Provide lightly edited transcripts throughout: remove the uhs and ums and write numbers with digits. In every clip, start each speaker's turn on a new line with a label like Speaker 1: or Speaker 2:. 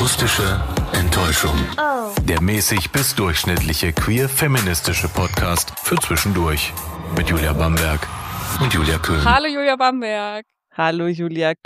Speaker 1: Akustische Enttäuschung.
Speaker 2: Oh.
Speaker 1: Der mäßig bis durchschnittliche queer-feministische Podcast für zwischendurch. Mit Julia Bamberg und Julia Köhn.
Speaker 3: Hallo Julia Bamberg.
Speaker 4: Hallo Julia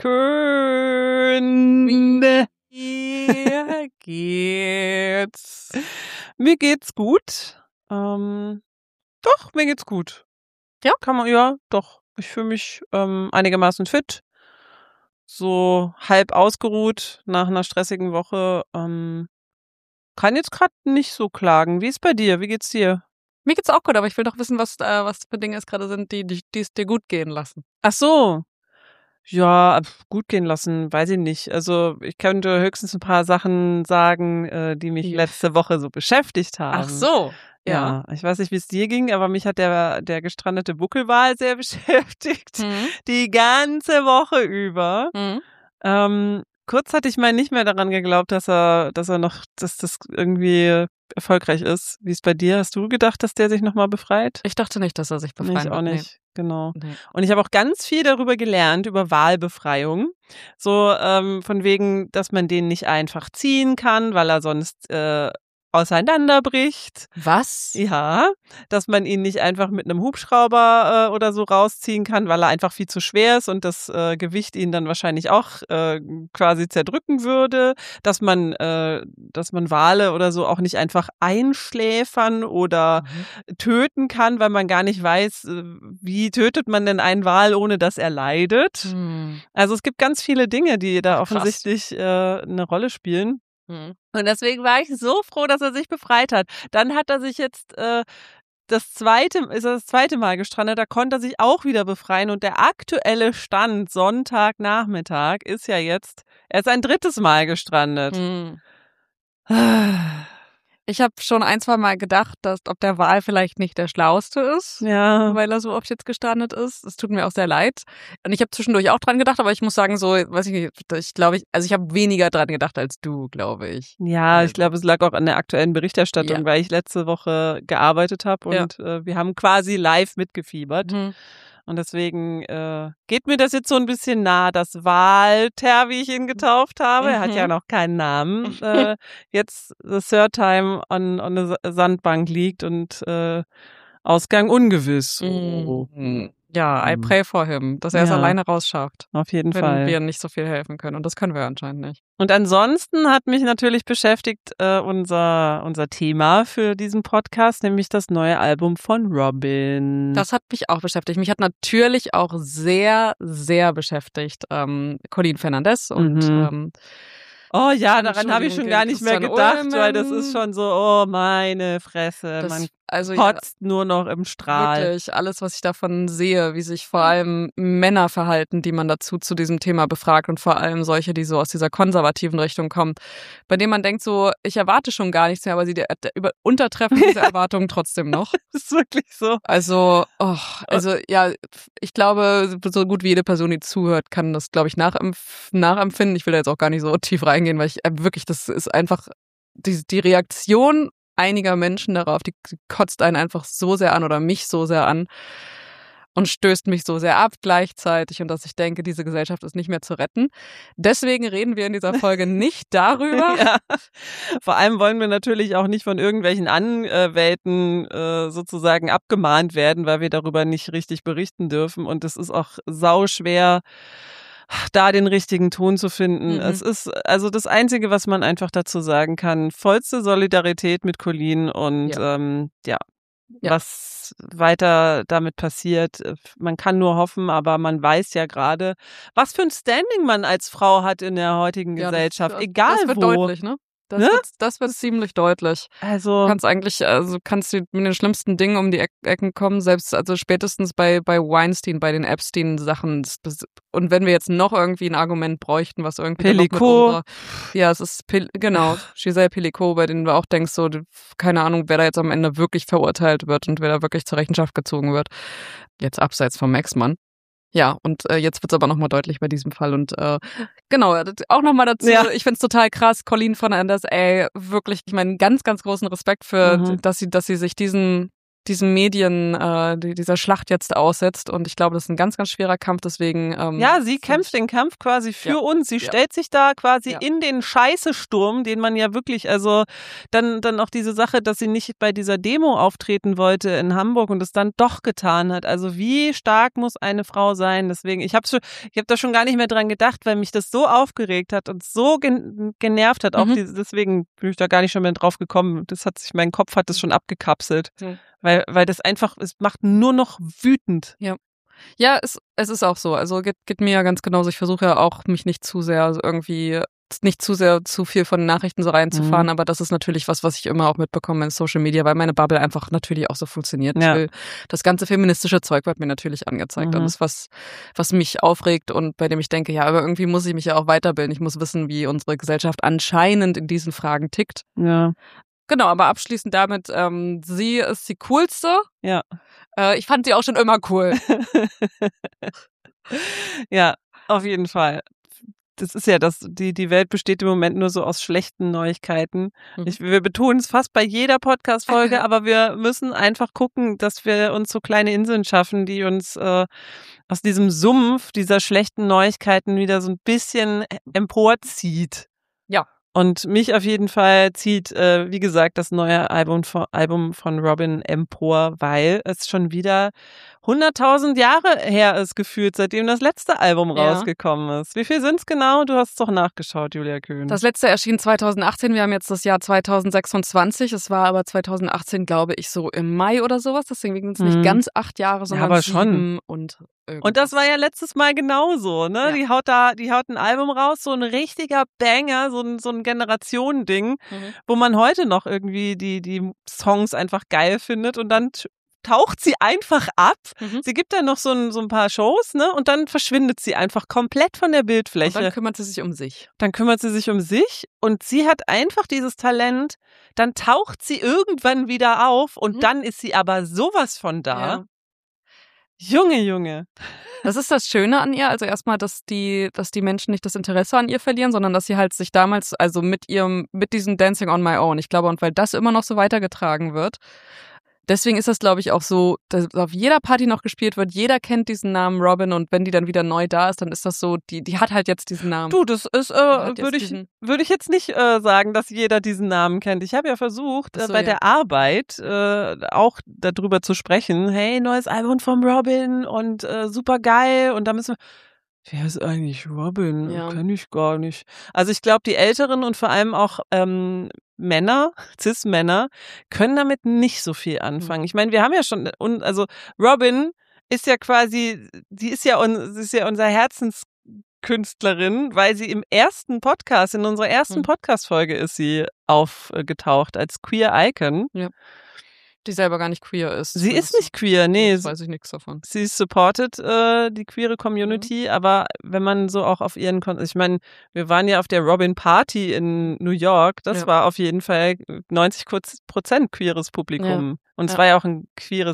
Speaker 4: Köhn.
Speaker 3: Wie geht's?
Speaker 4: Mir geht's gut. Doch, mir geht's gut.
Speaker 3: Ja?
Speaker 4: Doch. Ich fühle mich einigermaßen fit. So halb ausgeruht nach einer stressigen Woche. Kann jetzt gerade nicht so klagen. Wie ist bei dir? Wie geht's dir?
Speaker 3: Mir geht's auch gut, aber ich will doch wissen, was für Dinge es gerade sind, die es dir gut gehen lassen.
Speaker 4: Ach so. Ja, gut gehen lassen, weiß ich nicht. Also ich könnte höchstens ein paar Sachen sagen, die mich letzte Woche so beschäftigt haben.
Speaker 3: Ach so.
Speaker 4: Ja, ich weiß nicht, wie es dir ging, aber mich hat der gestrandete Buckelwal sehr beschäftigt. Die ganze Woche über. Kurz hatte ich mal nicht mehr daran geglaubt, dass das irgendwie erfolgreich ist. Wie ist bei dir? Hast du gedacht, dass der sich nochmal befreit?
Speaker 3: Ich dachte nicht, dass er sich befreien wird.
Speaker 4: Ich auch nicht, genau.
Speaker 3: Nee.
Speaker 4: Und ich habe auch ganz viel darüber gelernt, über Walbefreiung. So von wegen, dass man den nicht einfach ziehen kann, weil er sonst auseinanderbricht.
Speaker 3: Was?
Speaker 4: Ja, dass man ihn nicht einfach mit einem Hubschrauber oder so rausziehen kann, weil er einfach viel zu schwer ist und das Gewicht ihn dann wahrscheinlich auch quasi zerdrücken würde, dass man Wale oder so auch nicht einfach einschläfern oder töten kann, weil man gar nicht weiß, wie tötet man denn einen Wal, ohne dass er leidet. Also es gibt ganz viele Dinge, die da offensichtlich eine Rolle spielen. Und deswegen war ich so froh, dass er sich befreit hat. Dann hat er sich jetzt das zweite Mal gestrandet, da konnte er sich auch wieder befreien. Und der aktuelle Stand Sonntagnachmittag ist ja jetzt, er ist ein drittes Mal gestrandet.
Speaker 3: Ich habe schon ein, zwei Mal gedacht, ob der Wal vielleicht nicht der Schlauste ist, weil er so oft jetzt gestrandet ist. Es tut mir auch sehr leid. Und ich habe zwischendurch auch dran gedacht, aber ich muss sagen, so, weiß ich nicht, ich habe weniger dran gedacht als du, glaube ich.
Speaker 4: Ja, ich glaube, es lag auch an der aktuellen Berichterstattung, weil ich letzte Woche gearbeitet habe und wir haben quasi live mitgefiebert. Und deswegen geht mir das jetzt so ein bisschen nah, dass Walter, wie ich ihn getauft habe, er hat ja noch keinen Namen, jetzt the third time on a Sandbank liegt und Ausgang ungewiss.
Speaker 3: Ja, I pray for him, dass er es alleine rausschafft.
Speaker 4: Auf jeden Fall.
Speaker 3: Wenn wir nicht so viel helfen können. Und das können wir anscheinend nicht.
Speaker 4: Und ansonsten hat mich natürlich beschäftigt unser Thema für diesen Podcast, nämlich das neue Album von Robin.
Speaker 3: Das hat mich auch beschäftigt. Mich hat natürlich auch sehr, sehr beschäftigt Colleen Fernandez und
Speaker 4: oh ja, daran habe ich schon gar nicht mehr gedacht, weil das ist schon so, oh meine Fresse, man kotzt nur noch im Strahl.
Speaker 3: Wirklich, alles, was ich davon sehe, wie sich vor allem Männer verhalten, die man dazu zu diesem Thema befragt und vor allem solche, die so aus dieser konservativen Richtung kommen, bei denen man denkt so, ich erwarte schon gar nichts mehr, aber sie untertreffen diese Erwartungen trotzdem noch.
Speaker 4: Das ist wirklich so.
Speaker 3: Also ja, ich glaube, so gut wie jede Person, die zuhört, kann das, glaube ich, nachempfinden. Ich will da jetzt auch gar nicht so tief reingehen, weil ich wirklich, das ist einfach die Reaktion einiger Menschen darauf, die kotzt einen einfach so sehr an oder mich so sehr an und stößt mich so sehr ab gleichzeitig und dass ich denke, diese Gesellschaft ist nicht mehr zu retten. Deswegen reden wir in dieser Folge nicht darüber.
Speaker 4: Ja. Vor allem wollen wir natürlich auch nicht von irgendwelchen Anwälten sozusagen abgemahnt werden, weil wir darüber nicht richtig berichten dürfen und es ist auch sauschwer, da den richtigen Ton zu finden. Es ist also das Einzige, was man einfach dazu sagen kann, vollste Solidarität mit Colleen und was weiter damit passiert, man kann nur hoffen, aber man weiß ja gerade, was für ein Standing man als Frau hat in der heutigen Gesellschaft, egal
Speaker 3: das wird
Speaker 4: wo.
Speaker 3: Deutlich, ne? Das wird ziemlich deutlich.
Speaker 4: Also
Speaker 3: kannst du mit den schlimmsten Dingen um die Ecken kommen, selbst also spätestens bei Weinstein, bei den Epstein-Sachen. Und wenn wir jetzt noch irgendwie ein Argument bräuchten, was irgendwie
Speaker 4: Pellico.
Speaker 3: Es ist Giselle Pellico, bei denen du auch denkst, so keine Ahnung, wer da jetzt am Ende wirklich verurteilt wird und wer da wirklich zur Rechenschaft gezogen wird. Jetzt abseits vom Ex-Mann. Ja, und jetzt wird's aber nochmal deutlich bei diesem Fall und genau, auch nochmal dazu, ich find's total krass, Colleen Fernandez, wirklich, ich meine, ganz, ganz großen Respekt für, dass sie sich diesem diesen Medien, dieser Schlacht jetzt aussetzt. Und ich glaube, das ist ein ganz, ganz schwerer Kampf. Deswegen.
Speaker 4: Ja, sie kämpft den Kampf quasi für uns. Sie stellt sich da quasi in den Scheißesturm, den man ja wirklich, also dann auch diese Sache, dass sie nicht bei dieser Demo auftreten wollte in Hamburg und es dann doch getan hat. Also wie stark muss eine Frau sein? Deswegen, ich habe da schon gar nicht mehr dran gedacht, weil mich das so aufgeregt hat und so genervt hat. Auch deswegen bin ich da gar nicht schon mehr drauf gekommen. Mein Kopf hat das schon abgekapselt. Weil das einfach, es macht nur noch wütend.
Speaker 3: Ja, es ist auch so. Also geht mir ja ganz genauso. Ich versuche ja auch, mich nicht zu sehr zu viel von Nachrichten so reinzufahren, aber das ist natürlich was ich immer auch mitbekomme in Social Media, weil meine Bubble einfach natürlich auch so funktioniert. Das ganze feministische Zeug wird mir natürlich angezeigt. Und das ist was mich aufregt und bei dem ich denke, ja, aber irgendwie muss ich mich ja auch weiterbilden. Ich muss wissen, wie unsere Gesellschaft anscheinend in diesen Fragen tickt.
Speaker 4: Ja.
Speaker 3: Genau, aber abschließend damit, sie ist die coolste.
Speaker 4: Ja.
Speaker 3: Ich fand sie auch schon immer cool.
Speaker 4: Ja, auf jeden Fall. Das ist ja die Welt besteht im Moment nur so aus schlechten Neuigkeiten. Wir betonen es fast bei jeder Podcast-Folge, aber wir müssen einfach gucken, dass wir uns so kleine Inseln schaffen, die uns aus diesem Sumpf dieser schlechten Neuigkeiten wieder so ein bisschen emporzieht.
Speaker 3: Ja.
Speaker 4: Und mich auf jeden Fall zieht, wie gesagt, das neue Album von Robin empor, weil es schon wieder 100.000 Jahre her ist gefühlt, seitdem das letzte Album rausgekommen ist. Wie viel sind's genau? Du hast es doch nachgeschaut, Julia Köhn.
Speaker 3: Das letzte erschien 2018, wir haben jetzt das Jahr 2026. Es war aber 2018, glaube ich, so im Mai oder sowas. Deswegen sind es nicht ganz 8 Jahre, sondern
Speaker 4: aber
Speaker 3: 7
Speaker 4: schon.
Speaker 3: und irgendwas.
Speaker 4: Und das war ja letztes Mal genauso, ne? Ja. Die haut ein Album raus, so ein richtiger Banger, so ein Generationending, wo man heute noch irgendwie die Songs einfach geil findet und dann taucht sie einfach ab. Sie gibt dann noch so ein paar Shows, ne? Und dann verschwindet sie einfach komplett von der Bildfläche.
Speaker 3: Und dann kümmert sie sich um sich.
Speaker 4: Und sie hat einfach dieses Talent, dann taucht sie irgendwann wieder auf und dann ist sie aber sowas von da.
Speaker 3: Ja.
Speaker 4: Junge.
Speaker 3: Das ist das Schöne an ihr. Also erstmal, dass die Menschen nicht das Interesse an ihr verlieren, sondern dass sie halt sich damals, also mit diesem Dancing on My Own, ich glaube, und weil das immer noch so weitergetragen wird, deswegen ist das, glaube ich, auch so, dass auf jeder Party noch gespielt wird. Jeder kennt diesen Namen Robin und wenn die dann wieder neu da ist, dann ist das so, die hat halt jetzt diesen Namen.
Speaker 4: Du, das ist, würde ich jetzt nicht sagen, dass jeder diesen Namen kennt. Ich habe ja versucht, bei der Arbeit auch darüber zu sprechen. Hey, neues Album von Robin und super geil. Und da müssen wir... Wer ist eigentlich Robin? Ja. Kenn ich gar nicht. Also ich glaube, die Älteren und vor allem auch Männer, Cis-Männer, können damit nicht so viel anfangen. Ich meine, wir haben ja schon, also Robin ist ja quasi, sie ist ja unser Herzenskünstlerin, weil sie in unserer ersten Podcast-Folge ist sie aufgetaucht als Queer Icon.
Speaker 3: Ja. Die selber gar nicht queer ist.
Speaker 4: Sie ist nicht queer, nee.
Speaker 3: Das weiß ich nichts davon.
Speaker 4: Sie supportet die queere Community, aber wenn man so auch auf ihren, ich meine, wir waren ja auf der Robin Party in New York, das war auf jeden Fall 90% queeres Publikum. Ja. Und es war ja auch ein queerer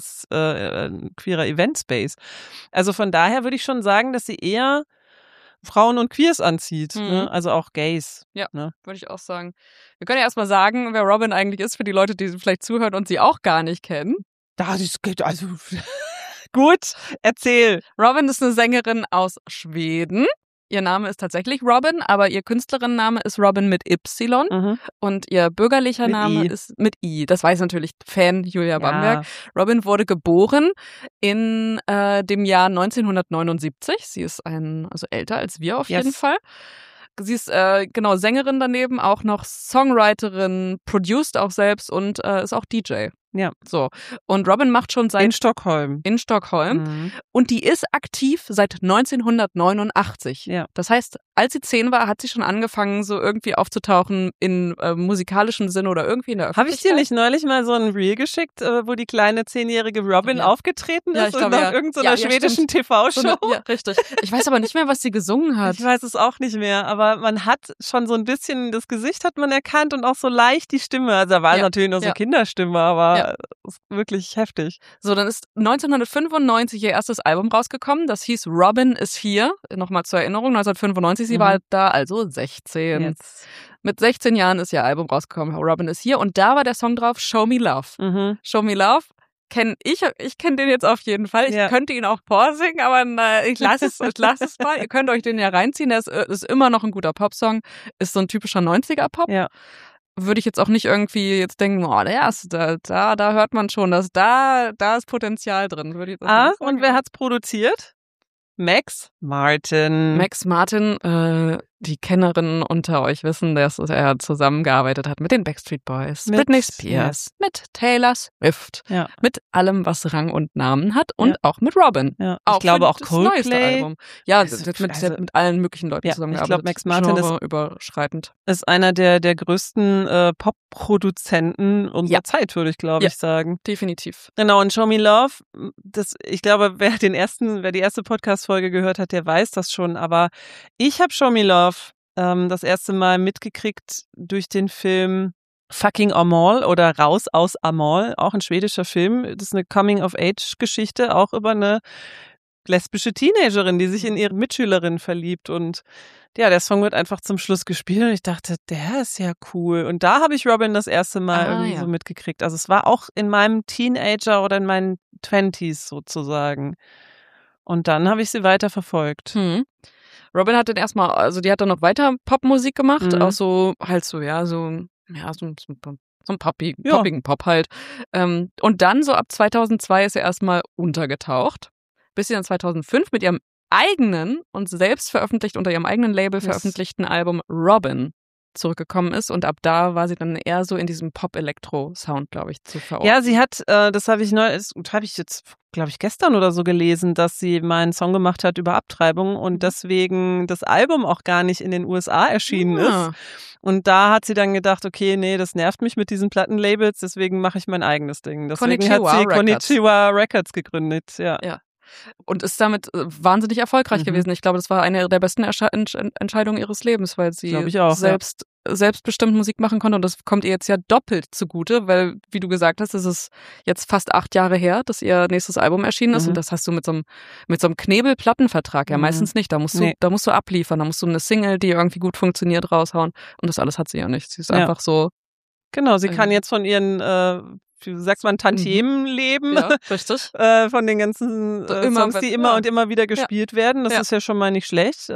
Speaker 4: Eventspace. Also von daher würde ich schon sagen, dass sie eher Frauen und Queers anzieht, ne? Also auch Gays.
Speaker 3: Ja, würde ich auch sagen. Wir können ja erstmal sagen, wer Robin eigentlich ist für die Leute, die vielleicht zuhören und sie auch gar nicht kennen.
Speaker 4: Das geht also gut, erzähl.
Speaker 3: Robin ist eine Sängerin aus Schweden. Ihr Name ist tatsächlich Robin, aber ihr Künstlerinnenname ist Robin mit Y und ihr bürgerlicher Name ist mit I. Das weiß natürlich Fan Julia Bamberg. Robin wurde geboren in dem Jahr 1979. Sie ist also älter als wir auf jeden Fall. Sie ist Sängerin daneben, auch noch Songwriterin, produced auch selbst und ist auch DJ. Ja. So. Und Robin macht schon seit...
Speaker 4: In Stockholm.
Speaker 3: Und die ist aktiv seit 1989.
Speaker 4: Ja.
Speaker 3: Das heißt, als sie 10 war, hat sie schon angefangen, so irgendwie aufzutauchen in musikalischen Sinn oder irgendwie in der Öffentlichkeit.
Speaker 4: Habe ich dir nicht neulich mal so ein Reel geschickt, wo die kleine 10-jährige Robin aufgetreten ist in irgendeiner schwedischen TV-Show?
Speaker 3: Ja, richtig. Ich weiß aber nicht mehr, was sie gesungen hat.
Speaker 4: Ich weiß es auch nicht mehr, aber man hat schon so ein bisschen, das Gesicht hat man erkannt und auch so leicht die Stimme. Also da war natürlich noch so Kinderstimme, aber ist wirklich heftig.
Speaker 3: So, dann ist 1995 ihr erstes Album rausgekommen. Das hieß Robin is Here. Nochmal zur Erinnerung, 1995, sie war da also 16.
Speaker 4: Jetzt.
Speaker 3: Mit 16 Jahren ist ihr Album rausgekommen, Robin is Here. Und da war der Song drauf, Show Me Love. Show Me Love. Ich kenne den jetzt auf jeden Fall. Ich
Speaker 4: Ja.
Speaker 3: könnte ihn auch vorsingen, aber ich lasse es mal. Ihr könnt euch den ja reinziehen. Der ist immer noch ein guter Popsong. Ist so ein typischer 90er-Pop.
Speaker 4: Ja.
Speaker 3: Würde ich jetzt auch nicht irgendwie jetzt denken, oh, der erste, da hört man schon, dass da ist Potenzial drin. Würde ich jetzt nicht sagen.
Speaker 4: Und wer hat's produziert? Max Martin.
Speaker 3: Max Martin, die Kennerinnen unter euch wissen, dass er zusammengearbeitet hat mit den Backstreet Boys,
Speaker 4: Mit-
Speaker 3: Britney Spears, mit Taylor Swift,
Speaker 4: Ja.
Speaker 3: mit allem, was Rang und Namen hat und auch mit Robin.
Speaker 4: Ja.
Speaker 3: Auch
Speaker 4: Ich glaube
Speaker 3: für
Speaker 4: auch
Speaker 3: das neueste
Speaker 4: Coldplay
Speaker 3: Album. Ja,
Speaker 4: Also,
Speaker 3: sie hat mit allen möglichen Leuten
Speaker 4: ja, ich
Speaker 3: zusammengearbeitet.
Speaker 4: glaube, Max Martin ist-
Speaker 3: überschreitend.
Speaker 4: ist einer der größten Pop-Produzenten unserer
Speaker 3: Ja.
Speaker 4: Zeit, würde ich glaube
Speaker 3: Ja.
Speaker 4: ich sagen.
Speaker 3: Definitiv.
Speaker 4: Genau, und Show Me Love, ich glaube, wer die erste Podcast-Folge gehört hat, der weiß das schon, aber ich habe Show Me Love das erste Mal mitgekriegt durch den Film Fucking Amal oder Raus aus Amal, auch ein schwedischer Film. Das ist eine Coming-of-Age-Geschichte, auch über eine lesbische Teenagerin, die sich in ihre Mitschülerin verliebt. Und ja, der Song wird einfach zum Schluss gespielt und ich dachte, der ist ja cool. Und da habe ich Robin das erste Mal irgendwie so mitgekriegt. Also es war auch in meinem Teenager oder in meinen 20s sozusagen. Und dann habe ich sie weiter verfolgt.
Speaker 3: Robin hat dann erstmal, also die hat dann noch weiter Popmusik gemacht,
Speaker 4: Mhm.
Speaker 3: auch so ein
Speaker 4: Ja.
Speaker 3: poppigen Pop halt. Und dann so ab 2002 ist er erstmal untergetaucht, bis sie dann 2005 mit ihrem eigenen und selbst veröffentlicht, unter ihrem eigenen Label
Speaker 4: Yes.
Speaker 3: veröffentlichten Album Robin zurückgekommen ist und ab da war sie dann eher so in diesem Pop-Elektro-Sound, glaube ich, zu verorten.
Speaker 4: Ja, sie hat, das habe ich jetzt, glaube ich, gestern oder so gelesen, dass sie mal einen Song gemacht hat über Abtreibung und deswegen das Album auch gar nicht in den USA erschienen ist. Und da hat sie dann gedacht, okay, nee, das nervt mich mit diesen Plattenlabels, deswegen mache ich mein eigenes Ding. Deswegen hat sie Konnichiwa Records gegründet, ja.
Speaker 3: Und ist damit wahnsinnig erfolgreich gewesen. Ich glaube, das war eine der besten Entscheidungen ihres Lebens, weil sie
Speaker 4: Glaub ich auch,
Speaker 3: selbstbestimmt Musik machen konnte. Und das kommt ihr jetzt ja doppelt zugute, weil, wie du gesagt hast, es ist jetzt fast 8 Jahre her, dass ihr nächstes Album erschienen ist. Und das hast du mit so einem Knebelplattenvertrag ja meistens nicht. Da musst du abliefern. Da musst du eine Single, die irgendwie gut funktioniert, raushauen. Und das alles hat sie ja nicht. Sie ist einfach so.
Speaker 4: Genau, sie kann jetzt von ihren wie sagt man, Tantiemen leben.
Speaker 3: Ja, richtig.
Speaker 4: Von den ganzen Songs, die immer und immer wieder gespielt werden. Das ist ja schon mal nicht schlecht.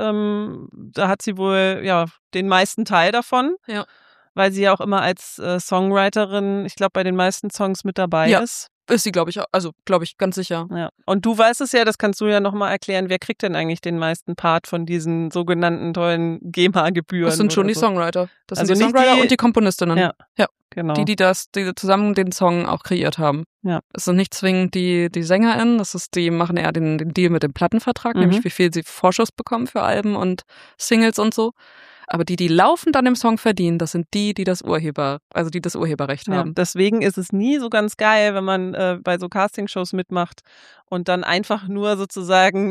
Speaker 4: Da hat sie wohl den meisten Teil davon.
Speaker 3: Ja.
Speaker 4: Weil sie ja auch immer als Songwriterin, ich glaube, bei den meisten Songs mit dabei ist.
Speaker 3: Ist sie, glaube ich, ganz sicher.
Speaker 4: Ja. Und du weißt es ja, das kannst du ja nochmal erklären, wer kriegt denn eigentlich den meisten Part von diesen sogenannten tollen GEMA-Gebühren?
Speaker 3: Das sind schon die Songwriter. Das sind die
Speaker 4: nicht
Speaker 3: Songwriter und die Komponistinnen.
Speaker 4: Ja. Genau.
Speaker 3: Die zusammen den Song auch kreiert haben.
Speaker 4: Ja.
Speaker 3: Es sind nicht zwingend die SängerInnen, die machen eher den Deal mit dem Plattenvertrag, nämlich wie viel sie Vorschuss bekommen für Alben und Singles und so. Aber die laufend an dem Song verdienen, das sind die das Urheberrecht haben.
Speaker 4: Deswegen ist es nie so ganz geil, wenn man bei so Castingshows mitmacht und dann einfach nur sozusagen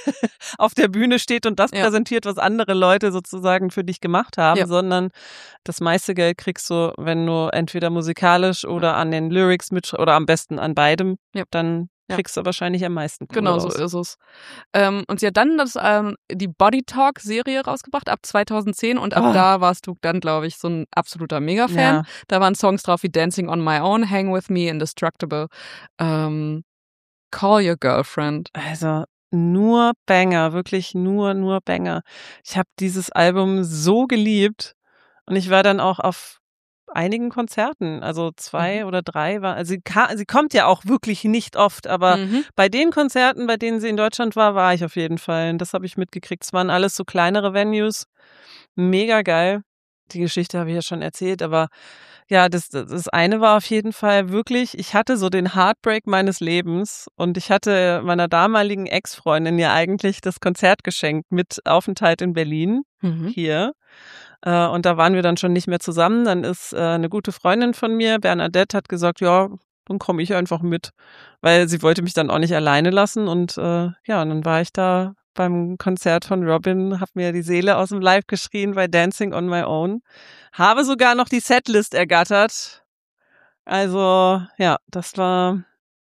Speaker 4: auf der Bühne steht und das präsentiert, was andere Leute sozusagen für dich gemacht haben, sondern das meiste Geld kriegst du, wenn du entweder musikalisch oder an den Lyrics oder am besten an beidem, dann kriegst du wahrscheinlich am meisten Kohle
Speaker 3: Genau,
Speaker 4: raus.
Speaker 3: so ist es. Und sie hat dann die Body Talk-Serie rausgebracht ab 2010 und ab da warst du dann, glaube ich, so ein absoluter Mega-Fan.
Speaker 4: Ja.
Speaker 3: Da waren Songs drauf wie Dancing on My Own, Hang With Me, Indestructible, Call Your Girlfriend.
Speaker 4: Also nur Banger, wirklich nur Banger. Ich habe dieses Album so geliebt und ich war dann auch auf einigen Konzerten, also 2 oder 3 war, also sie kommt ja auch wirklich nicht oft, aber bei den Konzerten, bei denen sie in Deutschland war ich auf jeden Fall. Und das habe ich mitgekriegt. Es waren alles so kleinere Venues. Mega geil. Die Geschichte habe ich ja schon erzählt, aber ja, das eine war auf jeden Fall wirklich, ich hatte so den Heartbreak meines Lebens und ich hatte meiner damaligen Ex-Freundin ja eigentlich das Konzert geschenkt mit Aufenthalt in Berlin hier. Und da waren wir dann schon nicht mehr zusammen. Dann ist eine gute Freundin von mir, Bernadette, hat gesagt, ja, dann komme ich einfach mit, weil sie wollte mich dann auch nicht alleine lassen. Und und dann war ich da beim Konzert von Robin, habe mir die Seele aus dem Leib geschrien bei Dancing on My Own. Habe sogar noch die Setlist ergattert. Also ja, das war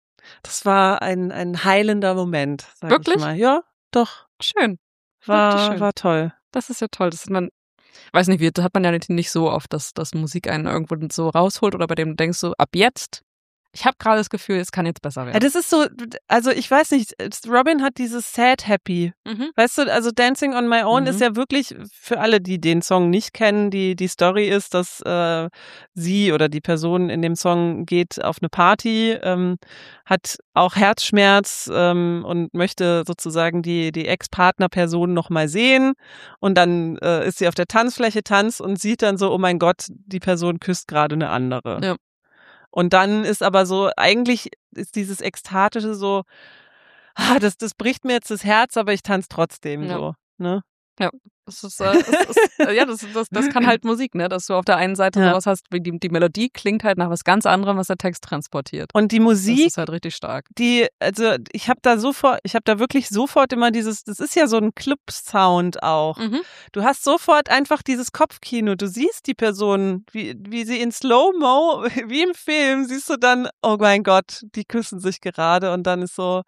Speaker 4: ein heilender Moment, sag
Speaker 3: Wirklich?
Speaker 4: ich mal. Ja, doch.
Speaker 3: Schön.
Speaker 4: War toll.
Speaker 3: Das ist ja toll. Das weiß nicht, das hat man ja nicht so oft, dass Musik einen irgendwo so rausholt oder bei dem du denkst so, ab jetzt Ich habe gerade das Gefühl, es kann jetzt besser
Speaker 4: Ja,
Speaker 3: werden.
Speaker 4: das ist so, also ich weiß nicht, Robin hat dieses Sad Happy. Weißt du, also Dancing on My Own ist ja wirklich, für alle, die den Song nicht kennen, die Story ist, dass sie oder die Person in dem Song geht auf eine Party, hat auch Herzschmerz und möchte sozusagen die Ex-Partner-Person noch mal sehen und dann ist sie auf der Tanzfläche, tanzt und sieht dann so, oh mein Gott, die Person küsst gerade eine andere.
Speaker 3: Ja.
Speaker 4: Und dann ist aber so, eigentlich ist dieses Ekstatische so, das bricht mir jetzt das Herz, aber ich tanze trotzdem so, ne?
Speaker 3: Ja, das kann halt Musik, ne? Dass du auf der einen Seite sowas hast, wie die Melodie klingt halt nach was ganz anderem, was der Text transportiert.
Speaker 4: Und die Musik,
Speaker 3: das ist halt richtig stark.
Speaker 4: Ich habe da wirklich sofort immer das ist ja so ein Club-Sound auch. Du hast sofort einfach dieses Kopfkino. Du siehst die Person, wie sie in Slow-Mo, wie im Film, siehst du dann, oh mein Gott, die küssen sich gerade und dann ist so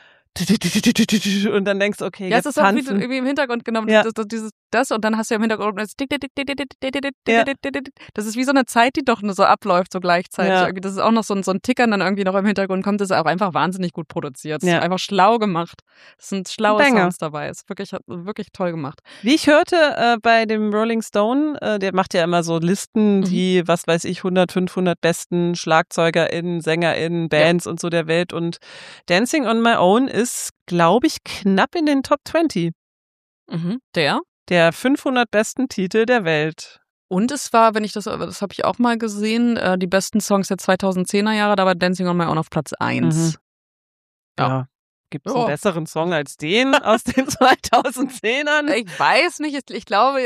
Speaker 4: und dann denkst du, okay,
Speaker 3: ja,
Speaker 4: jetzt
Speaker 3: es ist auch
Speaker 4: tanzen.
Speaker 3: wie im Hintergrund, genau, das und dann hast du ja im Hintergrund das ist wie so eine Zeit, die doch nur so abläuft, so gleichzeitig.
Speaker 4: Ja.
Speaker 3: Das ist auch noch so ein Tickern dann irgendwie noch im Hintergrund kommt, das ist auch einfach wahnsinnig gut produziert. Das ist
Speaker 4: Ja.
Speaker 3: einfach schlau gemacht. Das sind schlaue
Speaker 4: Banger.
Speaker 3: Sounds dabei. Es ist wirklich toll gemacht.
Speaker 4: Wie ich hörte bei dem Rolling Stone, der macht ja immer so Listen, die, was weiß ich, 100, 500 besten SchlagzeugerInnen, SängerInnen, Bands und so der Welt und Dancing on My Own ist, glaube ich, knapp in den Top 20. Der 500 besten Titel der Welt.
Speaker 3: Und es war, das habe ich auch mal gesehen, die besten Songs der 2010er Jahre, da war Dancing on My Own auf Platz 1.
Speaker 4: Ja. Gibt es einen besseren Song als den aus den 2010ern?
Speaker 3: Ich weiß nicht, ich glaube,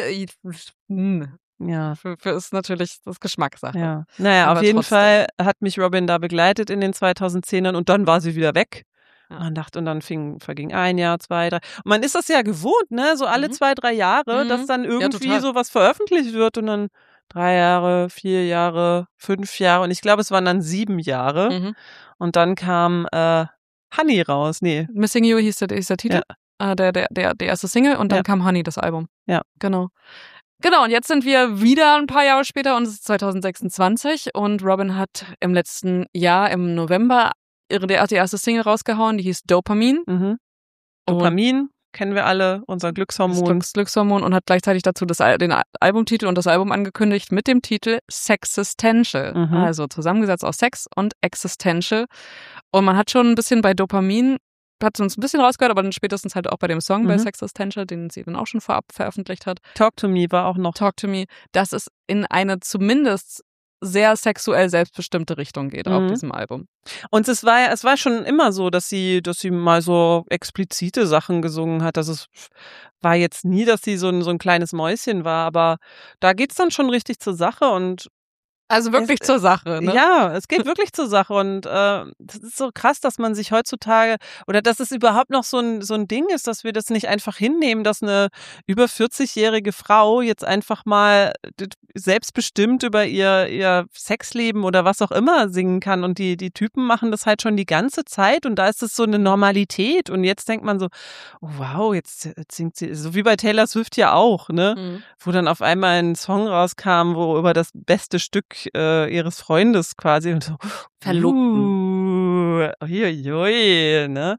Speaker 4: ja.
Speaker 3: Für ist natürlich das Geschmackssache.
Speaker 4: Ja. Naja,
Speaker 3: aber
Speaker 4: auf jeden
Speaker 3: trotzdem.
Speaker 4: Fall hat mich Robin da begleitet in den 2010ern und dann war sie wieder weg.
Speaker 3: Ja.
Speaker 4: Und dann verging 1 Jahr, 2, 3. Und man ist das ja gewohnt, ne? So alle 2, 3 Jahre, dass dann irgendwie sowas veröffentlicht wird und dann 3 Jahre, 4 Jahre, 5 Jahre und ich glaube, es waren dann 7 Jahre. Und dann kam Honey raus. Nee.
Speaker 3: Missing You hieß der Titel, der erste Single und dann kam Honey, das Album.
Speaker 4: Ja.
Speaker 3: Genau, und jetzt sind wir wieder ein paar Jahre später und es ist 2026 und Robin hat im letzten Jahr, im November, die erste Single rausgehauen, die hieß Dopamine.
Speaker 4: Dopamin kennen wir alle, unser Glückshormon.
Speaker 3: Das Glückshormon und hat gleichzeitig dazu den Albumtitel und das Album angekündigt mit dem Titel Sexistential. Also zusammengesetzt aus Sex und Existential. Und man hat schon ein bisschen bei Dopamin, hat uns ein bisschen rausgehört, aber dann spätestens halt auch bei dem Song bei Sexistential, den sie dann auch schon vorab veröffentlicht hat.
Speaker 4: Talk to Me war auch noch.
Speaker 3: Talk to Me, dass es in eine zumindest sehr sexuell selbstbestimmte Richtung geht auf diesem Album.
Speaker 4: Und es war schon immer so, dass sie mal so explizite Sachen gesungen hat. Also es war jetzt nie, dass sie so ein kleines Mäuschen war, aber da geht's dann schon richtig zur Sache und
Speaker 3: also wirklich zur Sache, ne?
Speaker 4: Ja, es geht wirklich zur Sache und das ist so krass, dass man sich heutzutage oder dass es überhaupt noch so ein Ding ist, dass wir das nicht einfach hinnehmen, dass eine über 40-jährige Frau jetzt einfach mal selbstbestimmt über ihr Sexleben oder was auch immer singen kann und die Typen machen das halt schon die ganze Zeit und da ist es so eine Normalität und jetzt denkt man so, oh, wow, jetzt singt sie, so wie bei Taylor Swift ja auch, ne? Wo dann auf einmal ein Song rauskam, wo über das beste Stück ihres Freundes quasi und so
Speaker 3: Verlobten.
Speaker 4: Ne?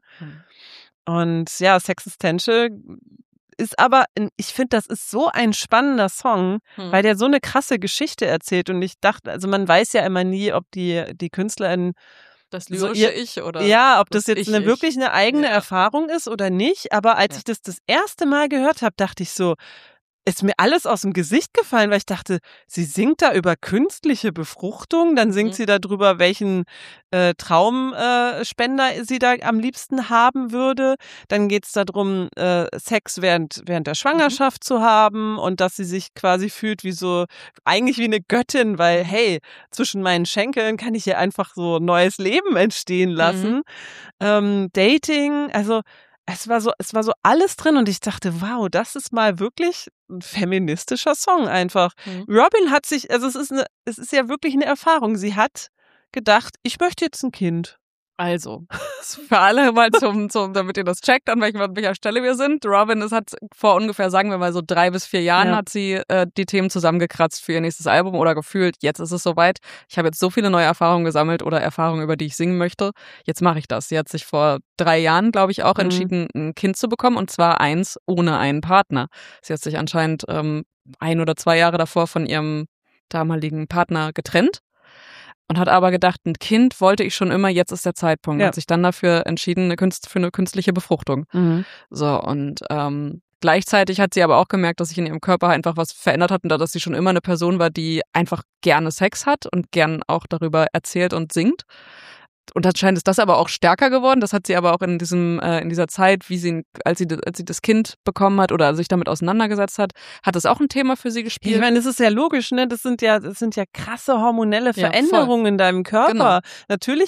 Speaker 4: Und ja, Sexistential ist aber, ich finde, das ist so ein spannender Song, weil der so eine krasse Geschichte erzählt und ich dachte, also man weiß ja immer nie, ob die Künstlerin
Speaker 3: das lyrische Ich oder
Speaker 4: ja, ob das jetzt wirklich eine eigene Erfahrung ist oder nicht, aber als ich das erste Mal gehört habe, dachte ich so, ist mir alles aus dem Gesicht gefallen, weil ich dachte, sie singt da über künstliche Befruchtung, dann singt sie darüber, welchen Traumspender sie da am liebsten haben würde. Dann geht's darum, Sex während der Schwangerschaft zu haben und dass sie sich quasi fühlt eigentlich wie eine Göttin, weil hey, zwischen meinen Schenkeln kann ich ja einfach so neues Leben entstehen lassen. Dating, also es war so alles drin und ich dachte, wow, das ist mal wirklich ein feministischer Song einfach. Robin hat sich, also es ist ja wirklich eine Erfahrung. Sie hat gedacht, ich möchte jetzt ein Kind.
Speaker 3: Also, für alle mal damit ihr das checkt, an welcher Stelle wir sind. Robyn hat vor ungefähr, sagen wir mal so 3 bis 4 Jahren, hat sie die Themen zusammengekratzt für ihr nächstes Album oder gefühlt, jetzt ist es soweit. Ich habe jetzt so viele neue Erfahrungen gesammelt oder Erfahrungen, über die ich singen möchte. Jetzt mache ich das. Sie hat sich vor 3 Jahren, glaube ich, auch entschieden, ein Kind zu bekommen und zwar eins ohne einen Partner. Sie hat sich anscheinend 1 oder 2 Jahre davor von ihrem damaligen Partner getrennt. Und hat aber gedacht, ein Kind wollte ich schon immer, jetzt ist der Zeitpunkt. Hat sich dann dafür entschieden, für eine künstliche Befruchtung. So, und gleichzeitig hat sie aber auch gemerkt, dass sich in ihrem Körper einfach was verändert hat und dass sie schon immer eine Person war, die einfach gerne Sex hat und gern auch darüber erzählt und singt. Und anscheinend ist das aber auch stärker geworden. Das hat sie aber auch in dieser Zeit, als sie das Kind bekommen hat oder sich damit auseinandergesetzt hat das auch ein Thema für sie gespielt.
Speaker 4: Ich meine, das ist ja logisch, ne? Das sind ja krasse hormonelle Veränderungen in deinem Körper. Genau. Natürlich,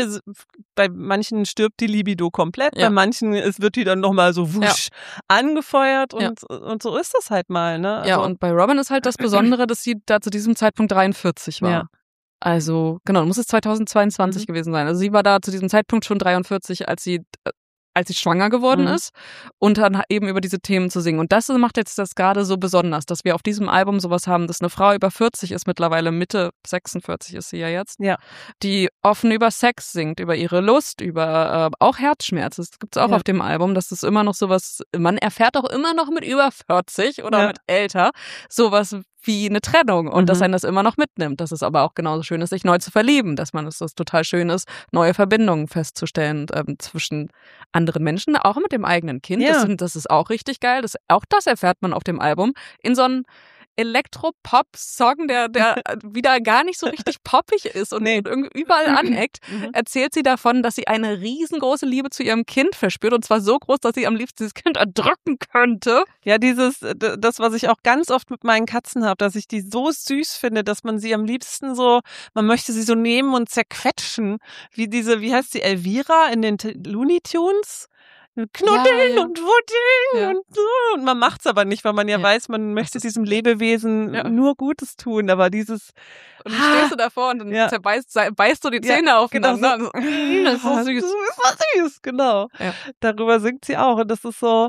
Speaker 4: bei manchen stirbt die Libido komplett, bei manchen wird die dann nochmal so wusch angefeuert und so ist das halt mal, ne? Also,
Speaker 3: ja, und bei Robyn ist halt das Besondere, dass sie da zu diesem Zeitpunkt 43 war. Ja. Also, genau, muss es 2022 gewesen sein. Also sie war da zu diesem Zeitpunkt schon 43, als sie schwanger geworden ist und dann eben über diese Themen zu singen. Und das macht jetzt das gerade so besonders, dass wir auf diesem Album sowas haben, dass eine Frau über 40 ist, mittlerweile Mitte 46 ist sie ja jetzt, die offen über Sex singt, über ihre Lust, über auch Herzschmerz. Das gibt's auch auf dem Album, dass es immer noch sowas, man erfährt auch immer noch mit über 40 oder mit älter sowas wie eine Trennung und dass einen das immer noch mitnimmt. Dass es aber auch genauso schön ist, sich neu zu verlieben, dass das total schön ist, neue Verbindungen festzustellen zwischen anderen Menschen, auch mit dem eigenen Kind. Ja. Das ist auch richtig geil. Auch das erfährt man auf dem Album in so einem Elektro-Pop-Song, der wieder gar nicht so richtig poppig ist und überall aneckt, erzählt sie davon, dass sie eine riesengroße Liebe zu ihrem Kind verspürt und zwar so groß, dass sie am liebsten dieses Kind erdrücken könnte.
Speaker 4: Ja, das, was ich auch ganz oft mit meinen Katzen habe, dass ich die so süß finde, dass man sie am liebsten man möchte sie so nehmen und zerquetschen, wie heißt sie, Elvira in den Looney Tunes? Knuddeln und wuddeln und so. Und man macht's aber nicht, weil man weiß, man möchte diesem Lebewesen nur Gutes tun. Aber dieses...
Speaker 3: Und dann stehst du davor und dann beißt du die Zähne aufeinander.
Speaker 4: Genau so. Das ist so süß. Das ist so süß, genau. Ja. Darüber singt sie auch. Und das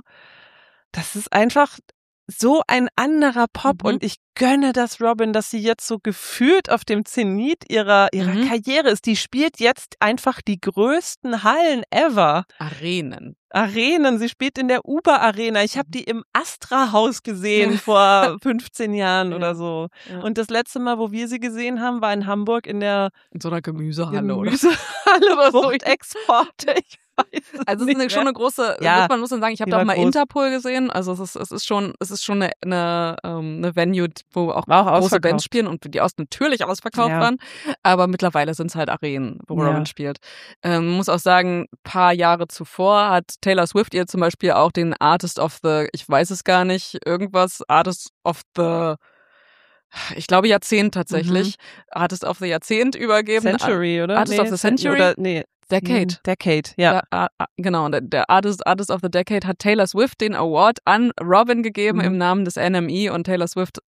Speaker 4: ist einfach so ein anderer Pop und ich gönne das Robyn, dass sie jetzt so gefühlt auf dem Zenit ihrer Karriere ist. Die spielt jetzt einfach die größten Hallen ever. Arenen. Sie spielt in der Uber-Arena. Ich habe die im Astra-Haus gesehen vor 15 Jahren oder so. Ja. Und das letzte Mal, wo wir sie gesehen haben, war in Hamburg in so einer Gemüsehalle oder so. Exporte.
Speaker 3: Also es ist schon eine große, muss man sagen, ich habe da auch mal Interpol gesehen, also es ist schon eine Venue, wo auch große Bands spielen und die natürlich ausverkauft waren, aber mittlerweile sind es halt Arenen, wo Robyn spielt. Muss auch sagen, ein paar Jahre zuvor hat Taylor Swift ihr zum Beispiel auch den Artist of the, ich weiß es gar nicht, Artist of the, ich glaube Jahrzehnt tatsächlich, Artist of the Jahrzehnt übergeben.
Speaker 4: Century, oder?
Speaker 3: Artist of the Century?
Speaker 4: Decade, ja.
Speaker 3: Genau, und der Artist of the Decade hat Taylor Swift den Award an Robyn gegeben im Namen des NME und Taylor Swift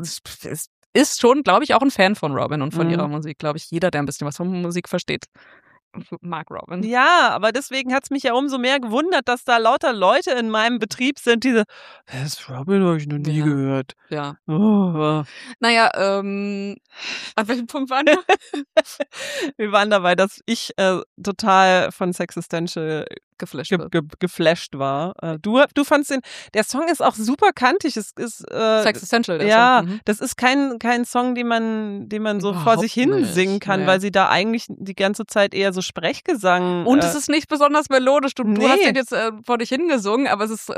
Speaker 3: ist schon, glaube ich, auch ein Fan von Robyn und von ihrer Musik, glaube ich. Jeder, der ein bisschen was von Musik versteht, mag Robyn.
Speaker 4: Ja, aber deswegen hat's mich ja umso mehr gewundert, dass da lauter Leute in meinem Betrieb sind, wer ist Robyn? Habe ich noch nie gehört.
Speaker 3: Ja. Naja, an welchem Punkt waren wir?
Speaker 4: Wir waren dabei, dass ich total von Sexistential geflasht war. Du fandst der Song ist auch super kantig. Es ist
Speaker 3: Sexistential.
Speaker 4: Das ist kein Song, den man so vor sich hin singen kann, weil sie da eigentlich die ganze Zeit eher so Sprechgesang.
Speaker 3: Und es ist nicht besonders melodisch. Du hast den jetzt vor dich hingesungen, aber es ist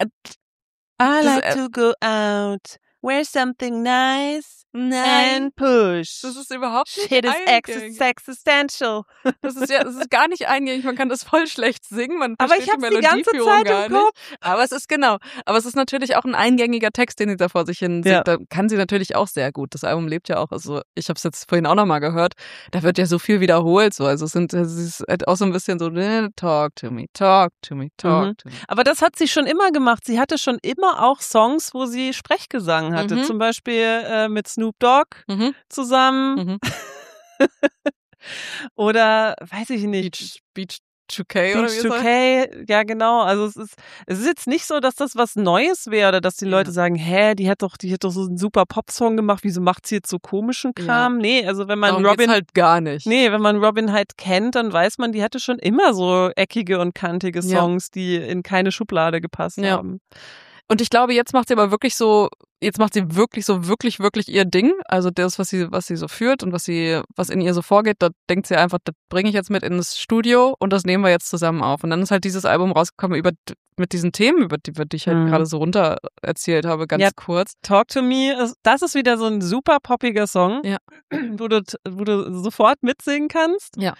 Speaker 4: I like to go out, wear something nice. And push.
Speaker 3: Das ist überhaupt nicht
Speaker 4: Shit is existential.
Speaker 3: Das ist gar nicht eingängig. Man kann das voll schlecht singen. Man
Speaker 4: aber ich habe die ganze Zeit im Kopf.
Speaker 3: Aber es ist natürlich auch ein eingängiger Text, den sie da vor sich hin singt. Da kann sie natürlich auch sehr gut. Das Album lebt ja auch. Also ich habe es jetzt vorhin auch nochmal gehört. Da wird ja so viel wiederholt. So. Also es ist halt auch so ein bisschen so talk to me, talk to me, talk to me.
Speaker 4: Aber das hat sie schon immer gemacht. Sie hatte schon immer auch Songs, wo sie Sprechgesang hatte. Zum Beispiel mit Snoop Dogg zusammen. Oder, weiß ich nicht.
Speaker 3: Beach 2K oder wie
Speaker 4: Beach 2K, ja genau. Also es ist jetzt nicht so, dass das was Neues wäre oder dass die Leute sagen, die hat doch so einen super Popsong gemacht, wieso macht sie jetzt so komischen Kram? Nee, also wenn man
Speaker 3: Darum
Speaker 4: Robin
Speaker 3: geht's halt gar nicht.
Speaker 4: Nee, wenn man Robin halt kennt, dann weiß man, die hatte schon immer so eckige und kantige Songs, die in keine Schublade gepasst haben.
Speaker 3: Und ich glaube, jetzt macht sie wirklich so wirklich ihr Ding. Also das, was sie so führt und was in ihr so vorgeht, da denkt sie einfach, das bringe ich jetzt mit ins Studio und das nehmen wir jetzt zusammen auf. Und dann ist halt dieses Album rausgekommen mit diesen Themen, über die ich halt gerade so runter erzählt habe, ganz kurz.
Speaker 4: Talk to Me, das ist wieder so ein super poppiger Song, wo du sofort mitsingen kannst.
Speaker 3: Ja.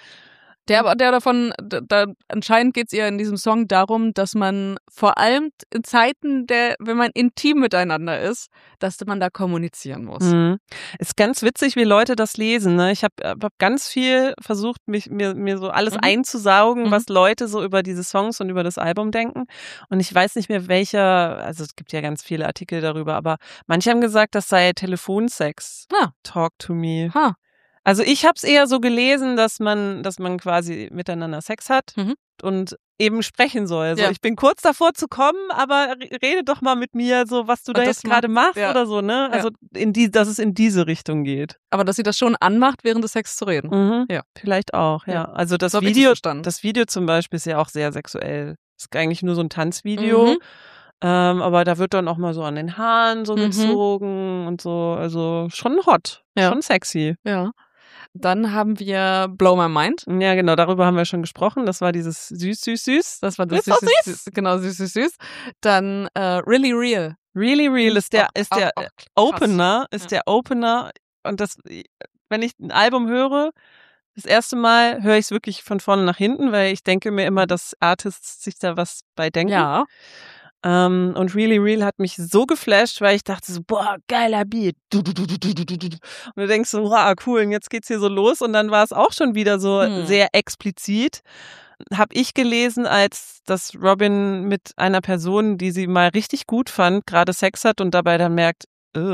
Speaker 3: Anscheinend geht's ihr in diesem Song darum, dass man vor allem in Zeiten, wenn man intim miteinander ist, dass man da kommunizieren muss.
Speaker 4: Ist ganz witzig, wie Leute das lesen. Ne? Ich habe ganz viel versucht, mir so alles einzusaugen, was Leute so über diese Songs und über das Album denken. Und ich weiß nicht mehr also es gibt ja ganz viele Artikel darüber, aber manche haben gesagt, das sei Telefonsex. Talk to Me. Also ich habe es eher so gelesen, dass man quasi miteinander Sex hat und eben sprechen soll. So, ich bin kurz davor zu kommen, aber rede doch mal mit mir, so was du da jetzt gerade machst oder so, ne? Also dass es in diese Richtung geht.
Speaker 3: Aber dass sie das schon anmacht, während des Sex zu reden.
Speaker 4: Ja, vielleicht auch. Ja. Also das Video zum Beispiel ist ja auch sehr sexuell. Ist eigentlich nur so ein Tanzvideo. Aber da wird dann auch mal so an den Haaren so gezogen und so. Also schon hot, schon sexy.
Speaker 3: Ja. Dann haben wir Blow My Mind.
Speaker 4: Ja, genau, darüber haben wir schon gesprochen. Das war dieses süß.
Speaker 3: Das war das süß. Genau, süß. Dann Really Real.
Speaker 4: Really Real ist der Opener, der Opener. Und wenn ich ein Album höre, das erste Mal höre ich es wirklich von vorne nach hinten, weil ich denke mir immer, dass Artists sich da was bei denken.
Speaker 3: Ja.
Speaker 4: Und Really Real hat mich so geflasht, weil ich dachte so, boah, geiler Beat. Und du denkst so, wow, cool, und jetzt geht's hier so los. Und dann war es auch schon wieder so sehr explizit. Habe ich gelesen, als dass Robin mit einer Person, die sie mal richtig gut fand, gerade Sex hat und dabei dann merkt,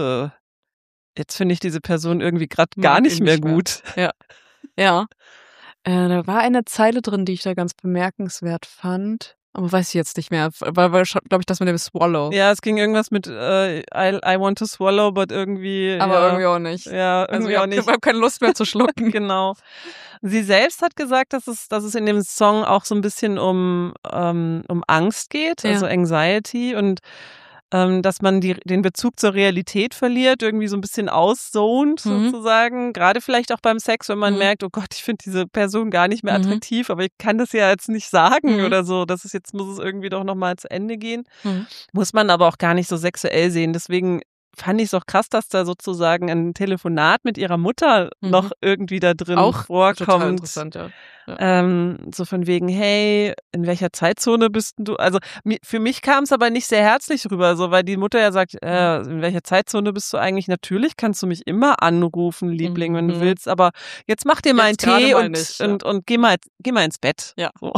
Speaker 4: jetzt finde ich diese Person irgendwie gerade gar nicht mehr gut.
Speaker 3: Ja. Da war eine Zeile drin, die ich da ganz bemerkenswert fand. Aber weiß ich jetzt nicht mehr. War glaube ich, das mit dem Swallow.
Speaker 4: Ja, es ging irgendwas mit I want to swallow, but irgendwie.
Speaker 3: Aber irgendwie auch nicht.
Speaker 4: Ja, irgendwie auch nicht.
Speaker 3: Ich habe keine Lust mehr zu schlucken.
Speaker 4: Genau. Sie selbst hat gesagt, dass es in dem Song auch so ein bisschen um Angst geht, also Anxiety und dass man den Bezug zur Realität verliert, irgendwie so ein bisschen auszont sozusagen. Gerade vielleicht auch beim Sex, wenn man merkt, oh Gott, ich finde diese Person gar nicht mehr attraktiv, aber ich kann das ja jetzt nicht sagen oder so. Muss es irgendwie doch nochmal zu Ende gehen. Muss man aber auch gar nicht so sexuell sehen. Deswegen fand ich es auch krass, dass da sozusagen ein Telefonat mit ihrer Mutter noch irgendwie da drin auch vorkommt.
Speaker 3: Total interessant, ja.
Speaker 4: So von wegen, hey, in welcher Zeitzone bist du? Also für mich kam es aber nicht sehr herzlich rüber, so, weil die Mutter ja sagt, in welcher Zeitzone bist du eigentlich? Natürlich kannst du mich immer anrufen, Liebling, wenn du willst, aber jetzt mach dir mal einen Tee und geh mal ins Bett.
Speaker 3: Ja.
Speaker 4: So.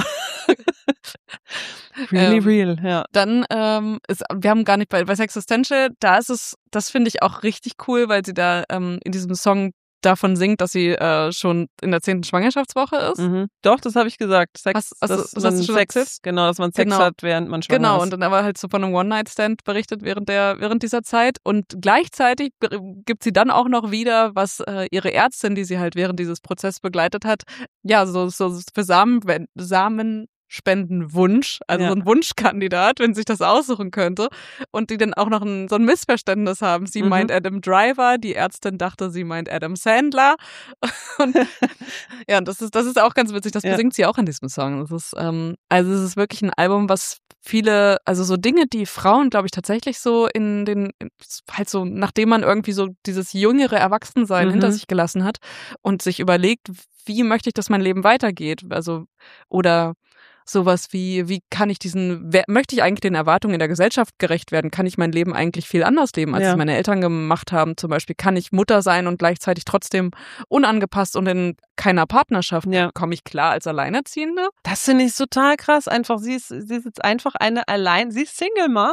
Speaker 4: Really real, ja.
Speaker 3: Dann wir haben gar nicht bei Sexistential, das finde ich auch richtig cool, weil sie da in diesem Song davon singt, dass sie schon in der 10. Schwangerschaftswoche ist.
Speaker 4: Doch, das habe ich gesagt. Sex,
Speaker 3: das hast du schon Sex,
Speaker 4: genau, dass man Sex hat, während man schwanger ist.
Speaker 3: Genau, und dann aber halt so von einem One-Night-Stand berichtet während dieser Zeit. Und gleichzeitig gibt sie dann auch noch wieder, was ihre Ärztin, die sie halt während dieses Prozesses begleitet hat, ja, so für Samenspendenwunsch, also so ein Wunschkandidat, wenn sie sich das aussuchen könnte. Und die dann auch noch so ein Missverständnis haben. Sie meint Adam Driver, die Ärztin dachte, sie meint Adam Sandler. Und ja, und das ist auch ganz witzig. Das besingt sie auch in diesem Song. Das ist, es ist wirklich ein Album, was viele, also so Dinge, die Frauen, glaube ich, tatsächlich so halt so, nachdem man irgendwie so dieses jüngere Erwachsensein hinter sich gelassen hat und sich überlegt, wie möchte ich, dass mein Leben weitergeht? Also, oder sowas wie kann ich möchte ich eigentlich den Erwartungen in der Gesellschaft gerecht werden? Kann ich mein Leben eigentlich viel anders leben, als es meine Eltern gemacht haben? Zum Beispiel, kann ich Mutter sein und gleichzeitig trotzdem unangepasst und in keiner Partnerschaft? Komme ich klar als Alleinerziehende?
Speaker 4: Das finde ich total krass. Einfach, sie ist jetzt einfach sie ist Single Mom.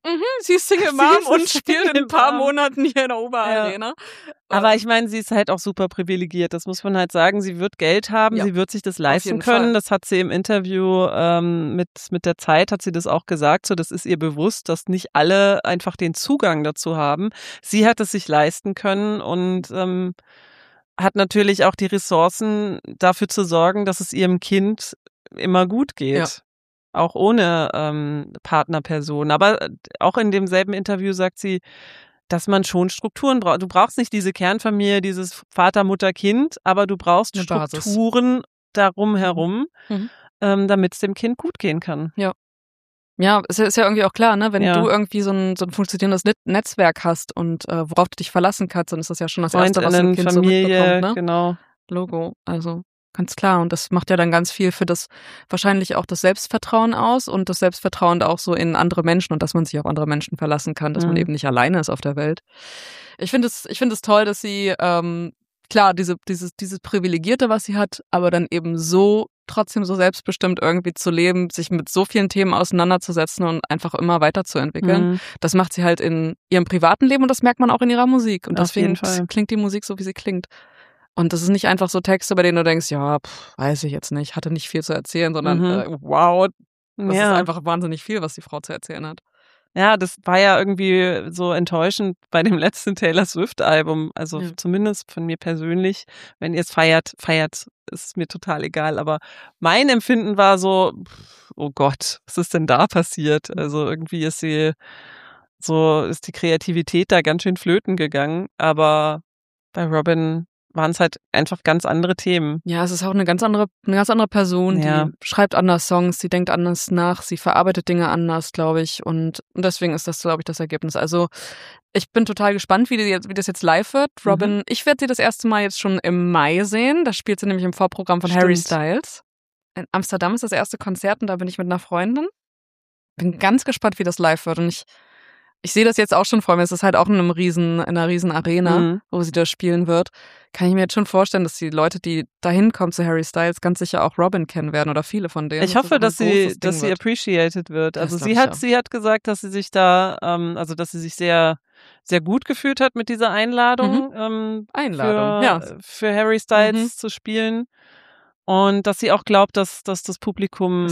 Speaker 3: Sie ist Single Mom und spielt in ein paar Monaten hier in der Oberarena.
Speaker 4: Aber ich meine, sie ist halt auch super privilegiert. Das muss man halt sagen. Sie wird Geld haben, sie wird sich das leisten können. Fall. Das hat sie im Interview mit der Zeit, hat sie das auch gesagt. So, das ist ihr bewusst, dass nicht alle einfach den Zugang dazu haben. Sie hat es sich leisten können und hat natürlich auch die Ressourcen, dafür zu sorgen, dass es ihrem Kind immer gut geht. Ja. Auch ohne Partnerperson. Aber auch in demselben Interview sagt sie, dass man schon Strukturen braucht. Du brauchst nicht diese Kernfamilie, dieses Vater, Mutter, Kind, aber du brauchst eine Strukturen darum herum, damit es dem Kind gut gehen kann.
Speaker 3: Ja. Ja, es ist ja irgendwie auch klar, ne? Wenn du irgendwie so ein funktionierendes Netzwerk hast und worauf du dich verlassen kannst, dann ist das ja schon das Erste, was ein Kind
Speaker 4: Familie,
Speaker 3: so mitbekommt, ne?
Speaker 4: Genau.
Speaker 3: Logo, also ganz klar. Und das macht ja dann ganz viel für das, wahrscheinlich auch das Selbstvertrauen aus und das Selbstvertrauen auch so in andere Menschen und dass man sich auf andere Menschen verlassen kann, dass man eben nicht alleine ist auf der Welt. Ich finde es toll, dass sie, klar, dieses Privilegierte, was sie hat, aber dann eben so trotzdem so selbstbestimmt irgendwie zu leben, sich mit so vielen Themen auseinanderzusetzen und einfach immer weiterzuentwickeln. Das macht sie halt in ihrem privaten Leben und das merkt man auch in ihrer Musik. Und deswegen klingt die Musik so, wie sie klingt. Und das ist nicht einfach so Texte, bei denen du denkst, ja, weiß ich jetzt nicht, hatte nicht viel zu erzählen, sondern wow, das ist einfach wahnsinnig viel, was die Frau zu erzählen hat.
Speaker 4: Ja, das war ja irgendwie so enttäuschend bei dem letzten Taylor Swift-Album. Also zumindest von mir persönlich. Wenn ihr es feiert, ist mir total egal. Aber mein Empfinden war so, oh Gott, was ist denn da passiert? Also irgendwie ist die Kreativität da ganz schön flöten gegangen. Aber bei Robin waren es halt einfach ganz andere Themen.
Speaker 3: Ja, es ist auch eine ganz andere Person, die schreibt anders Songs, sie denkt anders nach, sie verarbeitet Dinge anders, glaube ich. Und deswegen ist das, glaube ich, das Ergebnis. Also ich bin total gespannt, wie das jetzt live wird. Robin, ich werde sie das erste Mal jetzt schon im Mai sehen. Da spielt sie nämlich im Vorprogramm von Harry Styles. In Amsterdam ist das erste Konzert und da bin ich mit einer Freundin. Bin ganz gespannt, wie das live wird. Und ich sehe das jetzt auch schon vor mir. Es ist halt auch in einer riesen Arena, wo sie da spielen wird. Kann ich mir jetzt schon vorstellen, dass die Leute, die da hinkommen zu Harry Styles, ganz sicher auch Robin kennen werden oder viele von denen.
Speaker 4: Ich hoffe, dass sie appreciated wird. Also sie hat gesagt, dass sie sich da, dass sie sich sehr, sehr gut gefühlt hat mit dieser Einladung. Für Harry Styles zu spielen. Und dass sie auch glaubt, dass das Publikum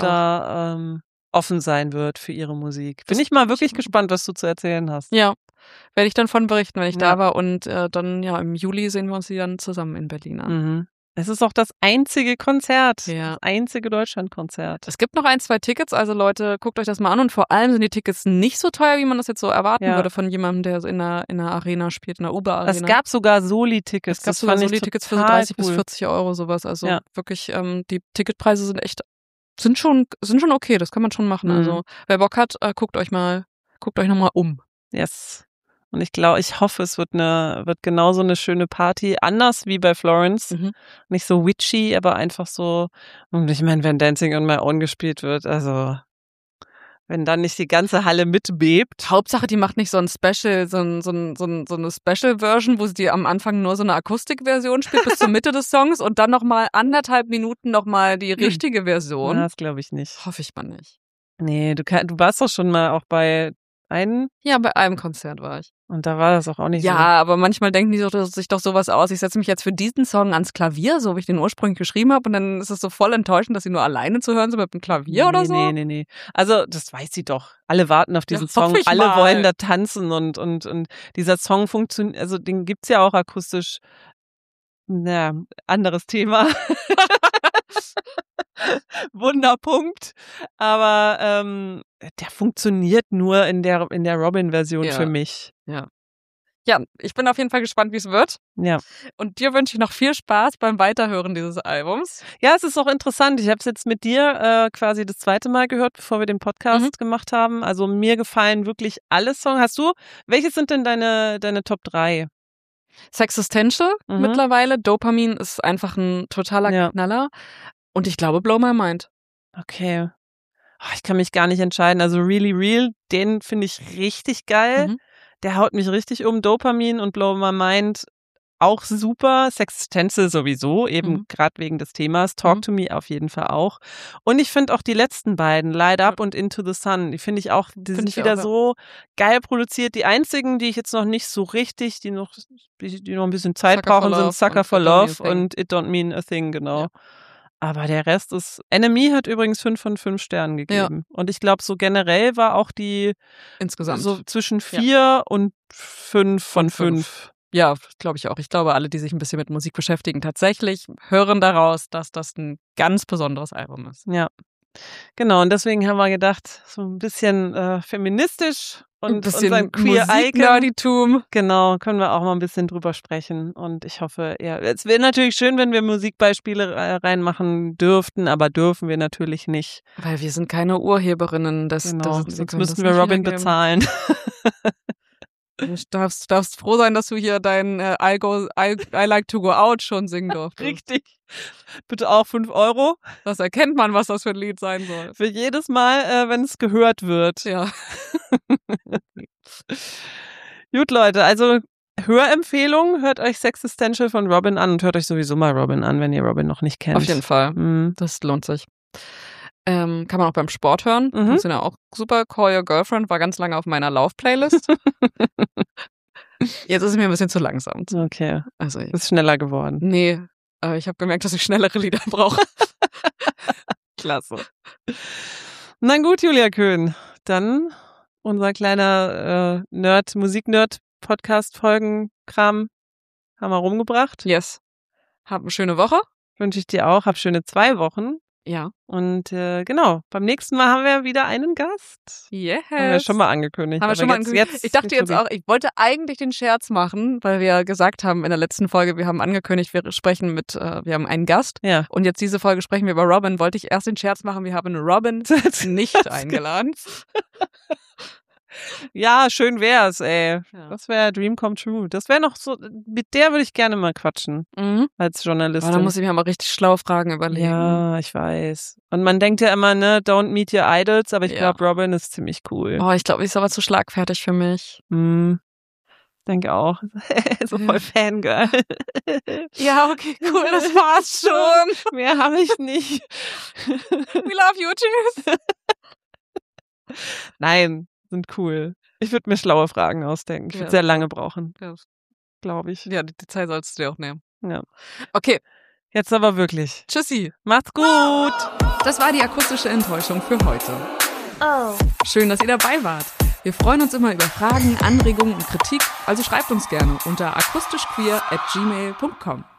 Speaker 4: da offen sein wird für ihre Musik. Bin ich mal wirklich gespannt, was du zu erzählen hast.
Speaker 3: Ja, werde ich dann von berichten, wenn ich da war. Und dann, im Juli sehen wir uns die dann zusammen in Berlin an.
Speaker 4: Es ist auch das einzige Konzert, das einzige Deutschlandkonzert.
Speaker 3: Es gibt noch 1, 2 Tickets, also Leute, guckt euch das mal an. Und vor allem sind die Tickets nicht so teuer, wie man das jetzt so erwarten würde von jemandem, der in einer Arena spielt, in der Oberarena.
Speaker 4: Es gab sogar Soli-Tickets.
Speaker 3: Es gab sogar Soli-Tickets für so 30 bis 40 Euro, sowas. Also wirklich, die Ticketpreise sind sind schon okay, das kann man schon machen. Also wer Bock hat, guckt euch nochmal um.
Speaker 4: Yes. Und ich hoffe, es wird genauso eine schöne Party. Anders wie bei Florence. Nicht so witchy, aber einfach so. Und ich meine, wenn Dancing on My Own gespielt wird, also wenn dann nicht die ganze Halle mitbebt.
Speaker 3: Hauptsache, die macht nicht so ein Special, so eine Special-Version, wo sie die am Anfang nur so eine Akustikversion spielt bis zur Mitte des Songs und dann nochmal 1,5 Minuten nochmal die richtige Version.
Speaker 4: Das glaube ich nicht.
Speaker 3: Hoffe ich mal nicht.
Speaker 4: Nee, du warst doch schon mal auch bei einem?
Speaker 3: Ja, bei einem Konzert war ich.
Speaker 4: Und da war das auch nicht so.
Speaker 3: Ja, aber manchmal denken die sich doch sowas aus. Ich setze mich jetzt für diesen Song ans Klavier, so wie ich den ursprünglich geschrieben habe. Und dann ist es so voll enttäuschend, dass sie nur alleine zu hören sind mit dem Klavier oder so.
Speaker 4: Nee. Also, das weiß sie doch. Alle warten auf diesen Song. Alle wollen da tanzen und dieser Song funktioniert, also den gibt's ja auch akustisch. Anderes Thema. Wunderpunkt. Aber der funktioniert nur in der Robin-Version für mich.
Speaker 3: Ja. Ja, ich bin auf jeden Fall gespannt, wie es wird.
Speaker 4: Ja.
Speaker 3: Und dir wünsche ich noch viel Spaß beim Weiterhören dieses Albums.
Speaker 4: Ja, es ist auch interessant. Ich habe es jetzt mit dir quasi das zweite Mal gehört, bevor wir den Podcast gemacht haben. Also mir gefallen wirklich alle Songs. Welches sind denn deine Top 3?
Speaker 3: Sexistential mittlerweile. Dopamin ist einfach ein totaler Knaller. Und ich glaube Blow My Mind.
Speaker 4: Okay. Ich kann mich gar nicht entscheiden. Also Really Real, den finde ich richtig geil. Der haut mich richtig um. Dopamin und Blow My Mind auch super. Sextensel sowieso, eben gerade wegen des Themas. Talk to Me auf jeden Fall auch. Und ich finde auch die letzten beiden, Light Up und Into the Sun, die finde ich auch, die sind wieder so geil produziert. Die einzigen, die ich jetzt noch nicht so richtig, die noch ein bisschen Zeit brauchen, sind Sucker for Love und It Don't Mean a Thing, genau. Ja. Aber der Rest ist, Enemy hat übrigens 5 von 5 Sternen gegeben. Ja. Und ich glaube, so generell war auch die
Speaker 3: insgesamt
Speaker 4: so zwischen 4 und 5 von 5.
Speaker 3: Ja, glaube ich auch. Ich glaube, alle, die sich ein bisschen mit Musik beschäftigen, tatsächlich hören daraus, dass das ein ganz besonderes Album ist.
Speaker 4: Ja, genau. Und deswegen haben wir gedacht, so ein bisschen feministisch und
Speaker 3: ein bisschen
Speaker 4: unseren Queer-Icon. Genau, können wir auch mal ein bisschen drüber sprechen. Und ich hoffe, ja, es wäre natürlich schön, wenn wir Musikbeispiele reinmachen dürften, aber dürfen wir natürlich nicht.
Speaker 3: Weil wir sind keine Urheberinnen.
Speaker 4: Sonst müssten wir Robin bezahlen.
Speaker 3: Du darfst froh sein, dass du hier dein I Like to Go Out schon singen durftest.
Speaker 4: Richtig. Bitte auch 5 €.
Speaker 3: Das erkennt man, was das für ein Lied sein soll.
Speaker 4: Für jedes Mal, wenn es gehört wird.
Speaker 3: Ja.
Speaker 4: Gut, Leute, also Hörempfehlung, hört euch Sexistential von Robin an und hört euch sowieso mal Robin an, wenn ihr Robin noch nicht kennt.
Speaker 3: Auf jeden Fall. Das lohnt sich. Kann man auch beim Sport hören. Funktioniert auch super. Call Your Girlfriend war ganz lange auf meiner Lauf-Playlist. Jetzt ist es mir ein bisschen zu langsam.
Speaker 4: Okay. Also ist schneller geworden.
Speaker 3: Nee, aber ich habe gemerkt, dass ich schnellere Lieder brauche.
Speaker 4: Klasse. Na gut, Julia Köhn. Dann unser kleiner Musik-Nerd-Podcast-Folgen-Kram haben wir rumgebracht.
Speaker 3: Yes. Hab eine schöne Woche.
Speaker 4: Wünsche ich dir auch. Hab schöne 2 Wochen.
Speaker 3: Ja.
Speaker 4: Und genau, beim nächsten Mal haben wir wieder einen Gast.
Speaker 3: Yes.
Speaker 4: Haben wir schon mal angekündigt.
Speaker 3: Ich dachte jetzt auch, ich wollte eigentlich den Scherz machen, weil wir gesagt haben in der letzten Folge, wir haben angekündigt, wir haben einen Gast.
Speaker 4: Ja.
Speaker 3: Und jetzt diese Folge sprechen wir über Robin. Wollte ich erst den Scherz machen, wir haben Robin nicht eingeladen.
Speaker 4: Ja, schön wär's, ey.
Speaker 3: Ja.
Speaker 4: Das wäre Dream Come True. Das wäre noch so, mit der würde ich gerne mal quatschen. Als Journalistin.
Speaker 3: Aber da muss ich mir mal richtig schlaue Fragen überlegen.
Speaker 4: Ja, ich weiß. Und man denkt ja immer, ne, don't meet your idols, aber ich glaube, Robin ist ziemlich cool.
Speaker 3: Oh, ich glaube, die ist aber zu schlagfertig für mich.
Speaker 4: Denke auch. So voll Fangirl.
Speaker 3: Ja, okay, cool, das war's schon.
Speaker 4: Mehr habe ich nicht.
Speaker 3: We love you, tschüss.
Speaker 4: Nein. Sind cool. Ich würde mir schlaue Fragen ausdenken. Ich würde sehr lange brauchen.
Speaker 3: Ja.
Speaker 4: Glaube ich.
Speaker 3: Ja, die Zeit sollst du dir auch nehmen.
Speaker 4: Ja.
Speaker 3: Okay.
Speaker 4: Jetzt aber wirklich.
Speaker 3: Tschüssi.
Speaker 4: Macht's gut.
Speaker 3: Das war die akustische Enttäuschung für heute. Oh. Schön, dass ihr dabei wart. Wir freuen uns immer über Fragen, Anregungen und Kritik, also schreibt uns gerne unter akustischqueer@gmail.com.